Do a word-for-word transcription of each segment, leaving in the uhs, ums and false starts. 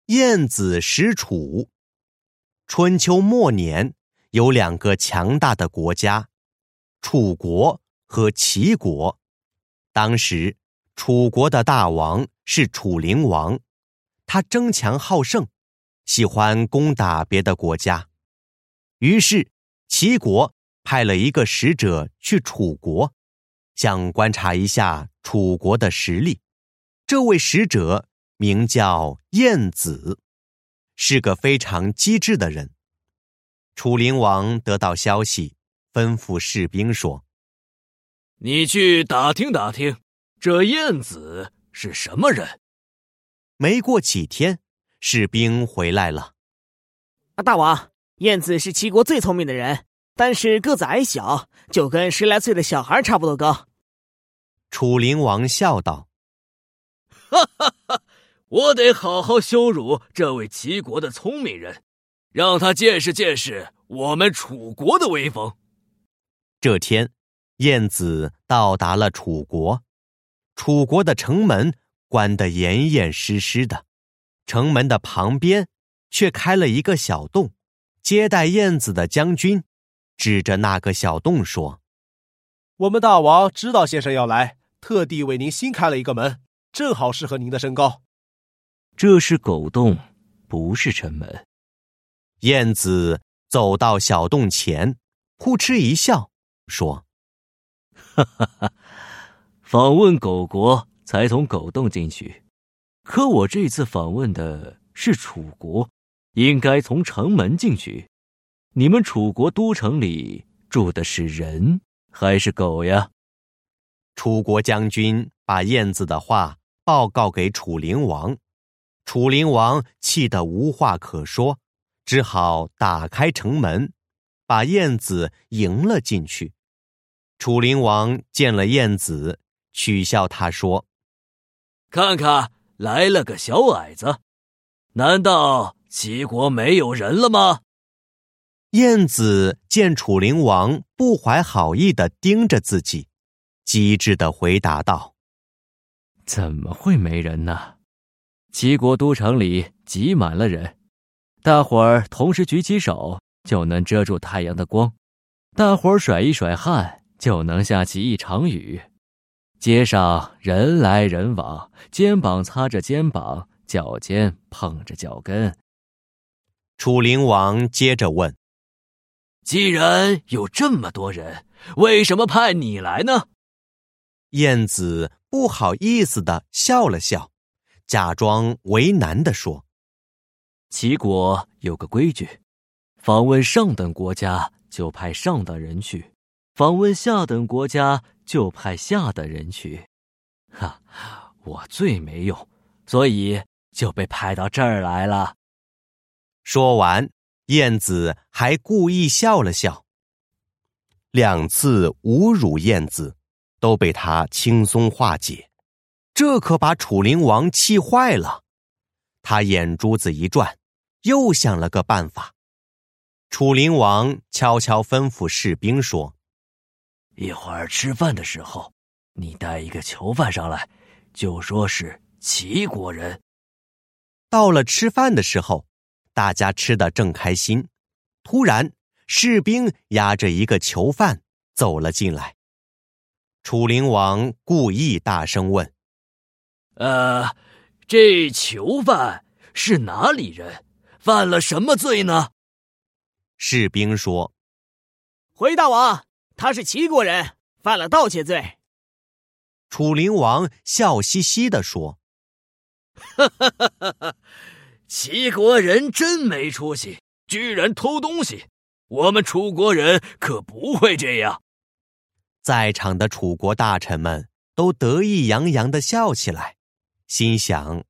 晏子使楚。春秋末年，有两个强大的国家，楚国和齐国。当时，楚国的大王是楚灵王，他争强好胜，喜欢攻打别的国家。于是，齐国派了一个使者去楚国，想观察一下楚国的实力。这位使者名叫晏子，是个非常机智的人。楚灵王得到消息，吩咐士兵说： 你去打听打听，这晏子是什么人？ 没过几天，士兵回来了。 大王，晏子是齐国最聪明的人，但是个子矮小，就跟十来岁的小孩差不多高。 楚灵王笑道： 哈哈哈，我得好好羞辱这位齐国的聪明人，让他见识见识我们楚国的威风。 这天，晏子到达了楚国。楚国的城门关得严严实实的，城门的旁边却开了一个小洞。接待晏子的将军指着那个小洞说： 我们大王知道先生要来，特地为您新开了一个门，正好适合您的身高。 这是狗洞，不是城门。 晏子走到小洞前，扑哧一笑，说： 哈哈哈，访问狗国才从狗洞进去，可我这次访问的是楚国，应该从城门进去。你们楚国都城里住的是人还是狗呀？ 楚国将军把晏子的话报告给楚灵王，楚灵王气得无话可说，只好打开城门，把晏子迎了进去。楚灵王见了晏子，取笑他说： 看看，来了个小矮子，难道齐国没有人了吗？ 晏子见楚灵王不怀好意地盯着自己，机智地回答道： 怎么会没人呢？齐国都城里挤满了人，大伙儿同时举起手就能遮住太阳的光，大伙儿甩一甩汗就能下起一场雨。街上人来人往，肩膀擦着肩膀，脚尖碰着脚跟。 楚灵王接着问： 既然有这么多人，为什么派你来呢？ 晏子不好意思地笑了笑，假装为难地说： 齐国有个规矩，访问上等国家就派上等人去，访问下等国家就派下等人去。哈，我最没用，所以就被派到这儿来了。 说完，晏子还故意笑了笑。两次侮辱晏子都被他轻松化解，这可把楚灵王气坏了。他眼珠子一转，又想了个办法。楚灵王悄悄吩咐士兵说： 一会儿吃饭的时候，你带一个囚犯上来，就说是齐国人。 到了吃饭的时候，大家吃得正开心，突然士兵押着一个囚犯走了进来。楚灵王故意大声问： 呃，这囚犯是哪里人？犯了什么罪呢？ 士兵说： 回大王，他是齐国人，犯了盗窃罪。 楚灵王笑嘻嘻地说： 哈哈哈哈哈，齐国人真没出息，居然偷东西，我们楚国人可不会这样。 在场的楚国大臣们都得意洋洋地笑起来，心想：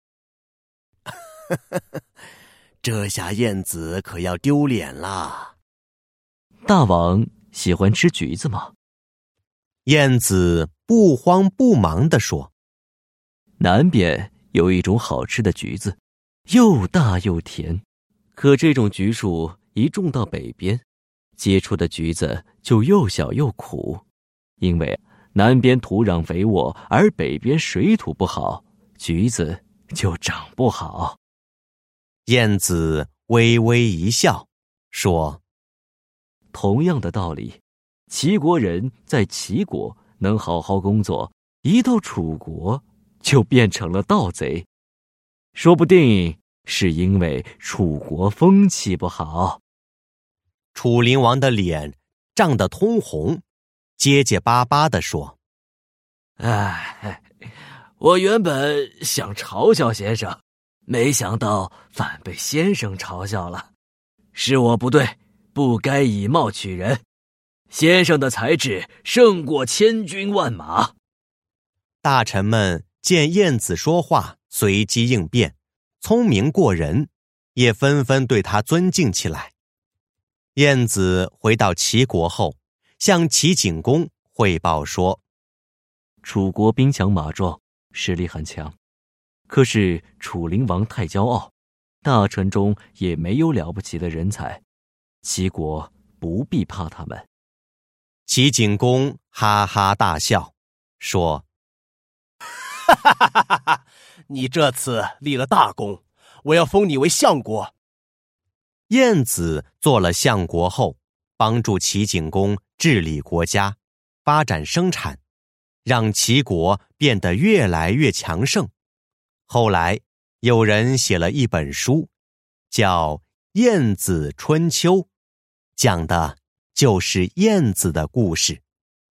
这下晏子可要丢脸了。 大王喜欢吃橘子吗？ 晏子不慌不忙地说： 南边有一种好吃的橘子，又大又甜，可这种橘树一种到北边，结出的橘子就又小又苦，因为南边土壤肥沃，而北边水土不好，橘子就长不好。 晏子微微一笑，说：“ 同样的道理，齐国人在齐国能好好工作，一到楚国就变成了盗贼。说不定是因为楚国风气不好。” 楚灵王的脸涨得通红，结结巴巴地说：“ 唉，我原本想嘲笑先生，没想到反被先生嘲笑了。是我不对，不该以貌取人。先生的才智胜过千军万马。” 大臣们见晏子说话随机应变，聪明过人，也纷纷对他尊敬起来。晏子回到齐国后，向齐景公汇报说：“ 楚国兵强马壮，实力很强，可是楚灵王太骄傲，大臣中也没有了不起的人才，齐国不必怕他们。” 齐景公哈哈大笑，说：“ 哈哈哈哈哈哈！你这次立了大功，我要封你为相国。” 晏子做了相国后，帮助齐景公治理国家，发展生产，让齐国变得越来越强盛。后来有人写了一本书，叫《晏子春秋》，讲的就是晏子的故事。